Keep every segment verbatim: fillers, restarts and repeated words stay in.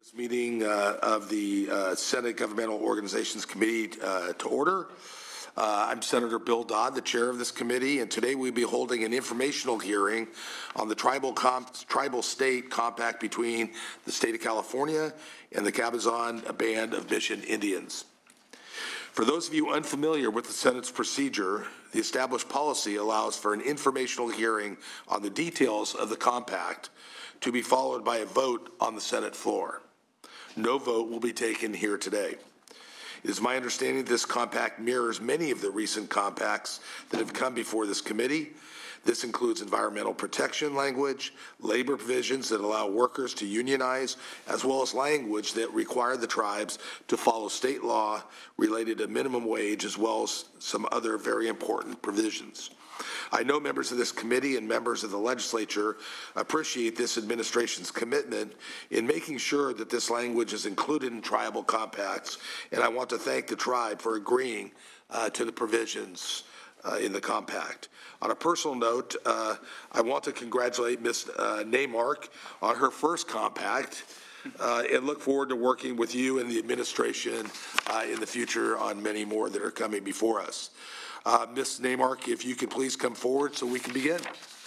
This meeting uh, of the uh, Senate Governmental Organizations Committee uh, to order. Uh, I'm Senator Bill Dodd, the chair of this committee, and today we'll be holding an informational hearing on the tribal, comp tribal state compact between the state of California and the Cabazon Band of Mission Indians. For those of you unfamiliar with the Senate's procedure, the established policy allows for an informational hearing on the details of the compact to be followed by a vote on the Senate floor. No vote will be taken here today. It is my understanding this compact mirrors many of the recent compacts that have come before this committee. This includes environmental protection language, labor provisions that allow workers to unionize, as well as language that require the tribes to follow state law related to minimum wage, as well as some other very important provisions. I know members of this committee and members of the legislature appreciate this administration's commitment in making sure that this language is included in tribal compacts, and I want to thank the tribe for agreeing uh, to the provisions uh, in the compact. On a personal note, uh, I want to congratulate Miz Uh, Neymark on her first compact uh, and look forward to working with you and the administration uh, in the future on many more that are coming before us. Uh, Miz Neymark, if you could please come forward so we can begin.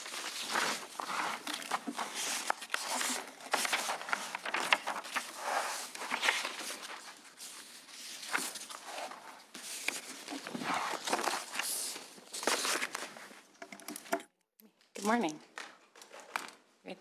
Good morning. Great.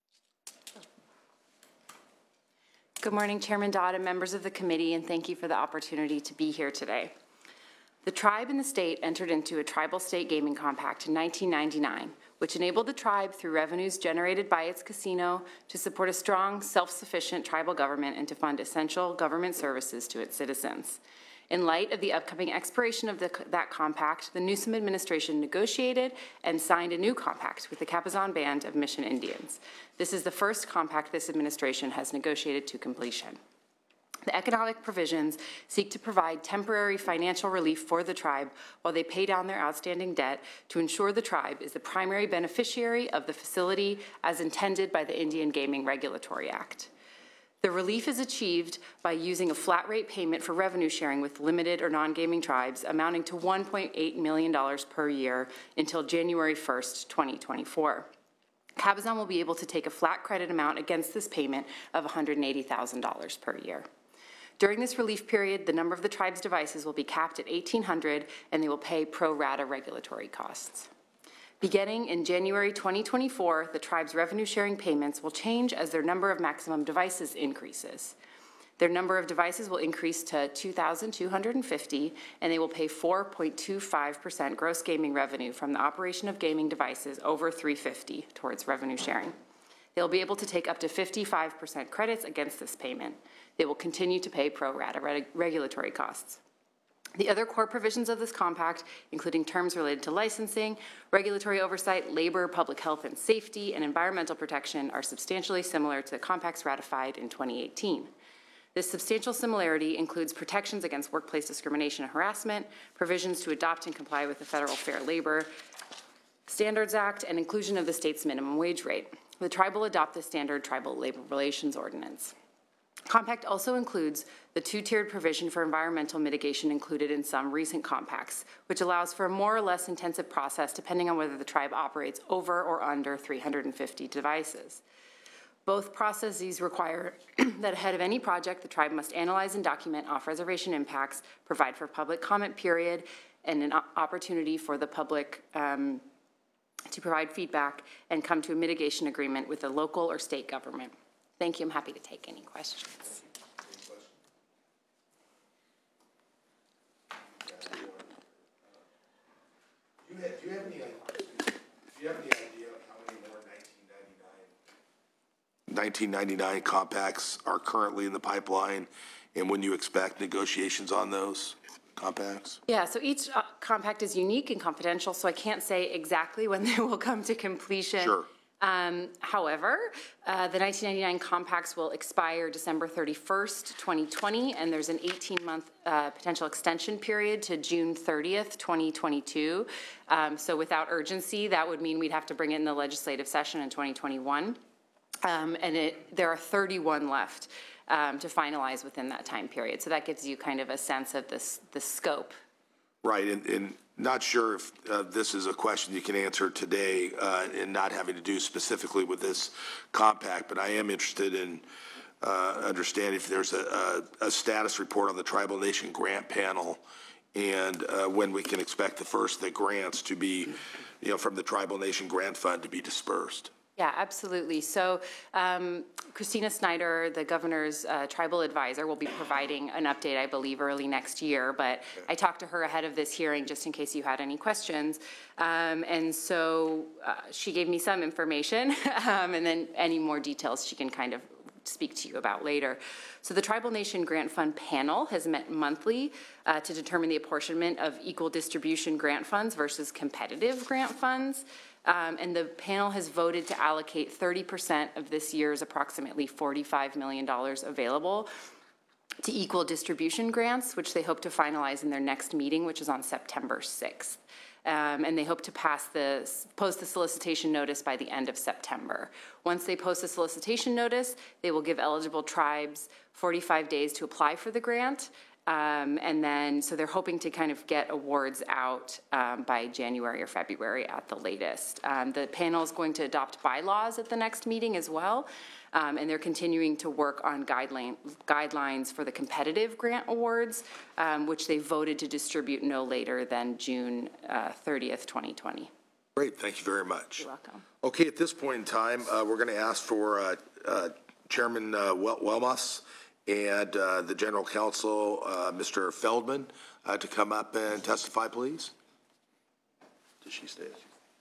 Good morning, Chairman Dodd and members of the committee, and thank you for the opportunity to be here today. The tribe and the state entered into a tribal state gaming compact in nineteen ninety-nine, which enabled the tribe through revenues generated by its casino to support a strong, self-sufficient tribal government and to fund essential government services to its citizens. In light of the upcoming expiration of the, that compact, the Newsom administration negotiated and signed a new compact with the Cabazon Band of Mission Indians. This is the first compact this administration has negotiated to completion. The economic provisions seek to provide temporary financial relief for the tribe while they pay down their outstanding debt to ensure the tribe is the primary beneficiary of the facility as intended by the Indian Gaming Regulatory Act. The relief is achieved by using a flat rate payment for revenue sharing with limited or non-gaming tribes amounting to one point eight million dollars per year until January first, twenty twenty-four. Cabazon will be able to take a flat credit amount against this payment of one hundred eighty thousand dollars per year. During this relief period, the number of the tribe's devices will be capped at eighteen hundred, and they will pay pro rata regulatory costs. Beginning in January twenty twenty-four, the tribe's revenue sharing payments will change as their number of maximum devices increases. Their number of devices will increase to two thousand two hundred fifty, and they will pay four point two five percent gross gaming revenue from the operation of gaming devices over three hundred fifty towards revenue sharing. They'll be able to take up to fifty-five percent credits against this payment. They will continue to pay pro rata reg regulatory costs. The other core provisions of this compact, including terms related to licensing, regulatory oversight, labor, public health and safety, and environmental protection, are substantially similar to the compacts ratified in twenty eighteen. This substantial similarity includes protections against workplace discrimination and harassment, provisions to adopt and comply with the Federal Fair Labor Standards Act, and inclusion of the state's minimum wage rate. The tribe will adopt the standard Tribal Labor Relations Ordinance. Compact also includes the two-tiered provision for environmental mitigation included in some recent compacts, which allows for a more or less intensive process depending on whether the tribe operates over or under three hundred fifty devices. Both processes require that ahead of any project, the tribe must analyze and document off-reservation impacts, provide for public comment period, and an opportunity for the public um, to provide feedback and come to a mitigation agreement with the local or state government. Thank you. I'm happy to take any questions. Do you have, do you have any, do you have any idea of how many more nineteen ninety-nine compacts are currently in the pipeline, and when you expect negotiations on those compacts? Yeah, so each uh, compact is unique and confidential, so I can't say exactly when they will come to completion. Sure. Um, however, uh, the nineteen ninety-nine compacts will expire December thirty-first, twenty twenty, and there's an eighteen-month uh, potential extension period to June thirtieth, twenty twenty-two. Um, so without urgency, that would mean we'd have to bring it in the legislative session in twenty twenty-one. Um, and it, there are thirty-one left. um, to finalize within that time period. So that gives you kind of a sense of this, the scope. Right, and, and not sure if uh, this is a question you can answer today, uh, and not having to do specifically with this compact, but I am interested in uh, understanding if there's a, a, a status report on the Tribal Nation Grant Panel, and uh, when we can expect the first of the grants to be, you know, from the Tribal Nation Grant Fund to be dispersed. Yeah, absolutely. So um, Christina Snyder, the governor's uh, tribal advisor, will be providing an update, I believe, early next year. But I talked to her ahead of this hearing just in case you had any questions. Um, and so uh, she gave me some information, um, and then any more details she can kind of speak to you about later. So the Tribal Nation Grant Fund panel has met monthly uh, to determine the apportionment of equal distribution grant funds versus competitive grant funds. Um, and the panel has voted to allocate thirty percent of this year's approximately forty-five million dollars available to equal distribution grants, which they hope to finalize in their next meeting, which is on September sixth. Um, and they hope to pass the, post the solicitation notice by the end of September. Once they post the solicitation notice, they will give eligible tribes forty-five days to apply for the grant. Um, and then, so they're hoping to kind of get awards out um, by January or February at the latest. Um, the panel is going to adopt bylaws at the next meeting as well. Um, and they're continuing to work on guideline, guidelines for the competitive grant awards, um, which they voted to distribute no later than June uh, thirtieth, twenty twenty. Great, thank you very much. You're welcome. Okay, at this point in time, uh, we're going to ask for uh, uh, Chairman uh, Wel Welmus and uh, the General Counsel, uh, Mister Feldman, uh, to come up and testify, please. Does she stay?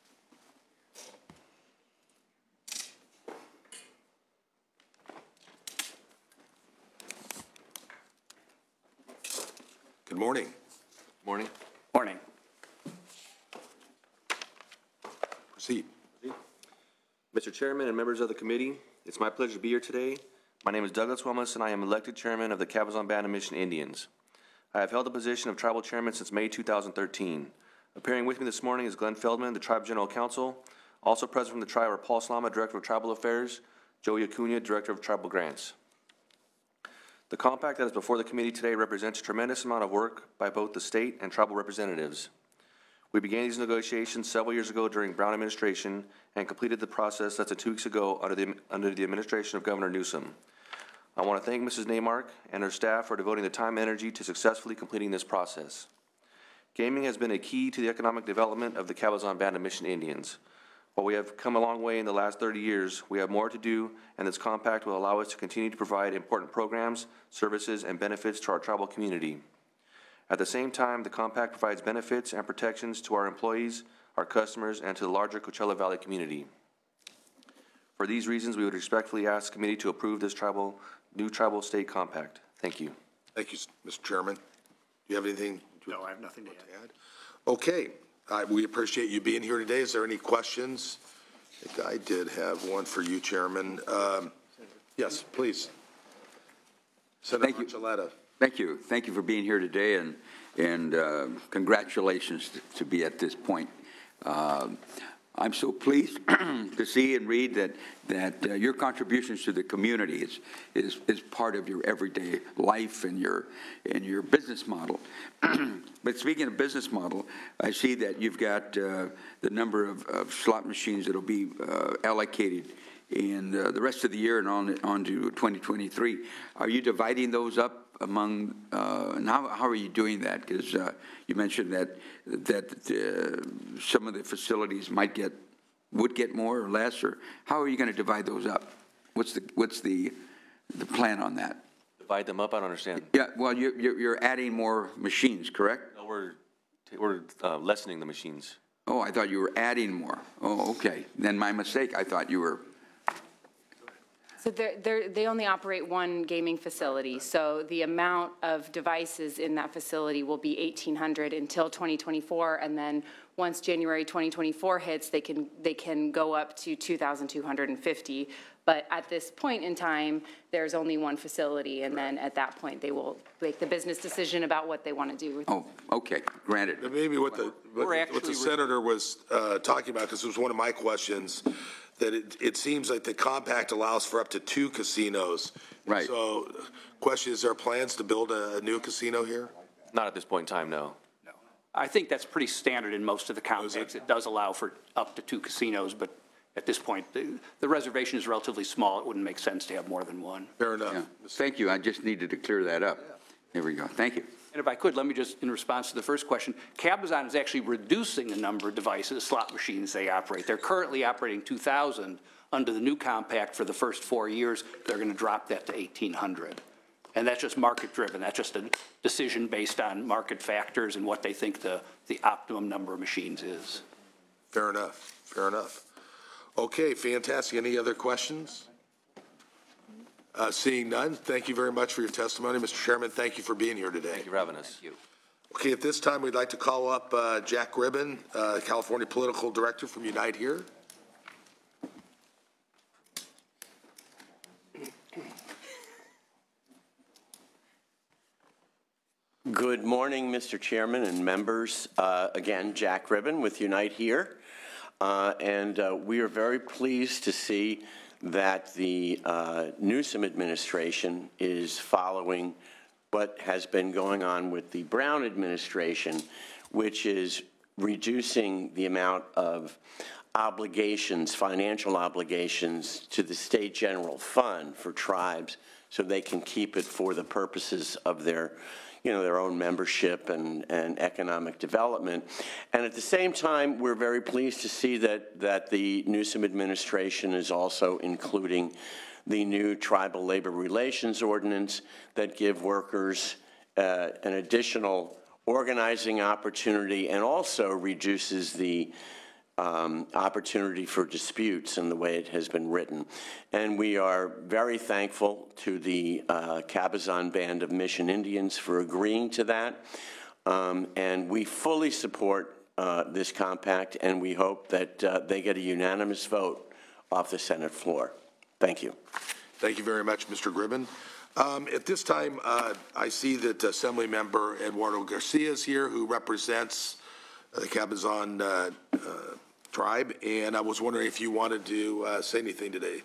Good morning. Morning. Morning. Proceed. Mister Chairman and members of the committee, it's my pleasure to be here today. My name is Douglas Wilmus, and I am elected chairman of the Cabazon Band of Mission Indians. I have held the position of tribal chairman since May two thousand thirteen. Appearing with me this morning is Glenn Feldman, the tribe general counsel. Also present from the tribe are Paul Slama, director of tribal affairs, Joey Acuna, director of tribal grants. The compact that is before the committee today represents a tremendous amount of work by both the state and tribal representatives. We began these negotiations several years ago during Brown administration and completed the process less than two weeks ago under the, under the administration of Governor Newsom. I want to thank Missus Neymark and her staff for devoting the time and energy to successfully completing this process. Gaming has been a key to the economic development of the Cabazon Band of Mission Indians. While we have come a long way in the last thirty years, we have more to do, and this compact will allow us to continue to provide important programs, services, and benefits to our tribal community. At the same time, the compact provides benefits and protections to our employees, our customers, and to the larger Coachella Valley community. For these reasons, we would respectfully ask the committee to approve this tribal, new tribal state compact. Thank you. Thank you, Mister Chairman. Do you have anything? No, I have nothing to add. Okay, uh, we appreciate you being here today. Is there any questions? I think I did have one for you, Chairman. Um, yes, please. Senator Thank you. Archuleta. Thank you. Thank you for being here today, and, and uh, congratulations to, to be at this point. Uh, I'm so pleased to see and read that, that uh, your contributions to the community is, is, is part of your everyday life and your, and your business model. But speaking of business model, I see that you've got uh, the number of, of slot machines that will be uh, allocated in uh, the rest of the year and on, on to twenty twenty-three. Are you dividing those up among, uh, and how, how are you doing that? Because uh, you mentioned that, that uh, some of the facilities might get, would get more or less, or how are you going to divide those up? What's the, what's the, the plan on that? Divide them up? I don't understand. Yeah, well, you're, you're, you're adding more machines, correct? No, we're, we're uh, lessening the machines. Oh, I thought you were adding more. Oh, okay. Then my mistake. I thought you were. So they're, they're, they only operate one gaming facility, so the amount of devices in that facility will be eighteen hundred until twenty twenty-four, and then once January twenty twenty-four hits, they can, they can go up to two thousand two hundred fifty. But at this point in time, there's only one facility, and then at that point, they will make the business decision about what they want to do with it. Oh, okay, granted. Maybe what the, what We're what the actually- senator was uh, talking about, because it was one of my questions, that it, it seems like the compact allows for up to two casinos. Right. So, question, is there plans to build a, a new casino here? Not at this point in time, no. I think that's pretty standard in most of the compacts. It does allow for up to two casinos, but at this point, the, the reservation is relatively small. It wouldn't make sense to have more than one. Fair enough. Yeah. Thank you, I just needed to clear that up. There we go, thank you. And if I could, let me just, in response to the first question, Cabazon is actually reducing the number of devices, slot machines they operate. They're currently operating two thousand. Under the new compact for the first four years, they're going to drop that to eighteen hundred. And that's just market-driven. That's just a decision based on market factors and what they think the, the optimum number of machines is. Fair enough, fair enough. Okay, fantastic. Any other questions? Uh, Seeing none, thank you very much for your testimony. Mister Chairman, thank you for being here today. Thank you for having us. Okay, at this time, we'd like to call up uh, Jack Gribben, uh, California Political Director from Unite Here. Good morning, Mister Chairman and members. Uh, again, Jack Gribben with Unite Here. Uh, and uh, we are very pleased to see that the uh, Newsom administration is following what has been going on with the Brown administration, which is reducing the amount of obligations, financial obligations to the state general fund for tribes so they can keep it for the purposes of their you know, their own membership and, and economic development. And at the same time, we're very pleased to see that, that the Newsom administration is also including the new tribal labor relations ordinance that give workers uh, an additional organizing opportunity and also reduces the Um, opportunity for disputes in the way it has been written. And we are very thankful to the uh, Cabazon Band of Mission Indians for agreeing to that. Um, and we fully support uh, this compact, and we hope that uh, they get a unanimous vote off the Senate floor. Thank you. Thank you very much, Mister Gribben. Um, at this time, uh, I see that Assembly Member Eduardo Garcia is here, who represents the Cabazon uh, uh, tribe, and I was wondering if you wanted to uh, say anything today.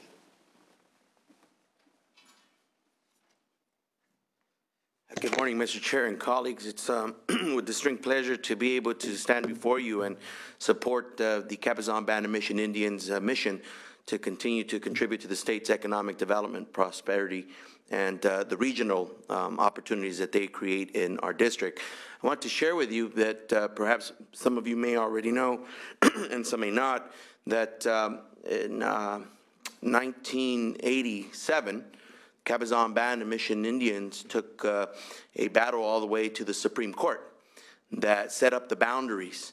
Good morning, Mister Chair and colleagues. It's um, with distinct pleasure to be able to stand before you and support uh, the Cabazon Band of Mission Indians' uh, mission to continue to contribute to the state's economic development, prosperity, and uh, the regional um, opportunities that they create in our district. I want to share with you that uh, perhaps some of you may already know, and some may not, that um, in uh, nineteen eighty-seven, Cabazon Band of Mission Indians took uh, a battle all the way to the Supreme Court that set up the boundaries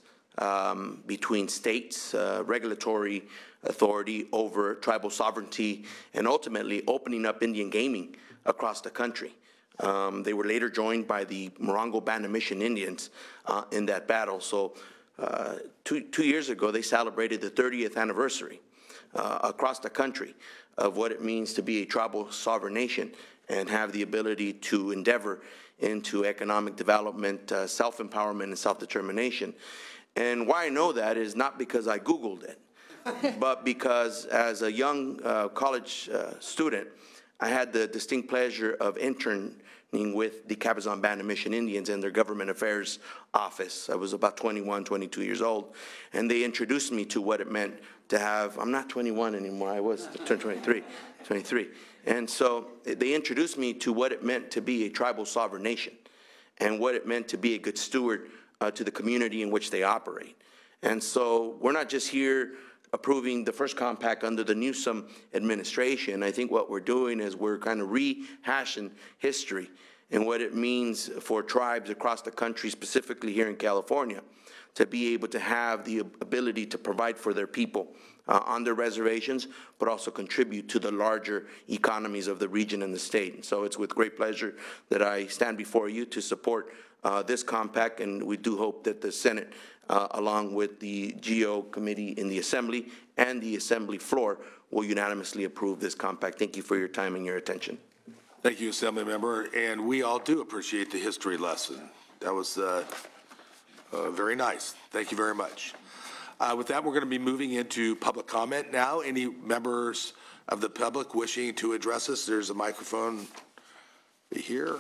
um, between states, uh, regulatory authority over tribal sovereignty, and ultimately opening up Indian gaming across the country. Um, they were later joined by the Morongo Band of Mission Indians uh, in that battle. So uh, two, two years ago, they celebrated the thirtieth anniversary uh, across the country of what it means to be a tribal sovereign nation and have the ability to endeavor into economic development, uh, self-empowerment, and self-determination. And why I know that is not because I Googled it, but because as a young uh, college uh, student, I had the distinct pleasure of interning with the Cabazon Band of Mission Indians in their government affairs office. I was about twenty-one, twenty-two years old, and they introduced me to what it meant to have, I'm not twenty-one anymore, I was, I turned twenty-three, twenty-three. And so they introduced me to what it meant to be a tribal sovereign nation and what it meant to be a good steward uh, to the community in which they operate. And so we're not just here approving the first compact under the Newsom administration. I think what we're doing is we're kind of rehashing history and what it means for tribes across the country, specifically here in California, to be able to have the ability to provide for their people uh, on their reservations, but also contribute to the larger economies of the region and the state. And so it's with great pleasure that I stand before you to support uh, this compact, and we do hope that the Senate uh, along with the G O committee in the Assembly and the Assembly floor, will unanimously approve this compact. Thank you for your time and your attention. Thank you, Assembly Member, and we all do appreciate the history lesson. That was uh, uh, very nice. Thank you very much. Uh, With that, we're going to be moving into public comment now. Any members of the public wishing to address us, there's a microphone here.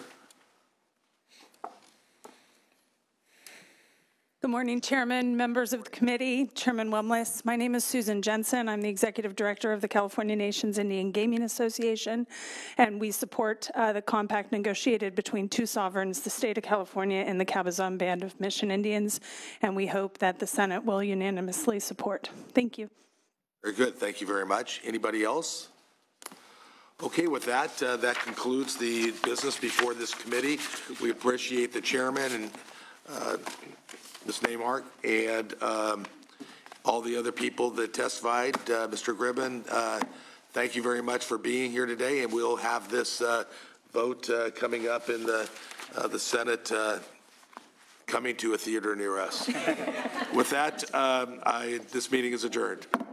Good morning, Chairman, members of the committee, Chairman Wumlis. My name is Susan Jensen. I'm the Executive Director of the California Nations Indian Gaming Association, and we support uh, the compact negotiated between two sovereigns, the state of California and the Cabazon Band of Mission Indians, and we hope that the Senate will unanimously support. Thank you. Very good. Thank you very much. Anybody else? Okay, with that, uh, that concludes the business before this committee. We appreciate the chairman and uh, Miz Neymark, and um, all the other people that testified. Uh, Mister Gribben, uh, thank you very much for being here today, and we'll have this uh, vote uh, coming up in the, uh, the Senate uh, coming to a theater near us. With that, um, I, this meeting is adjourned.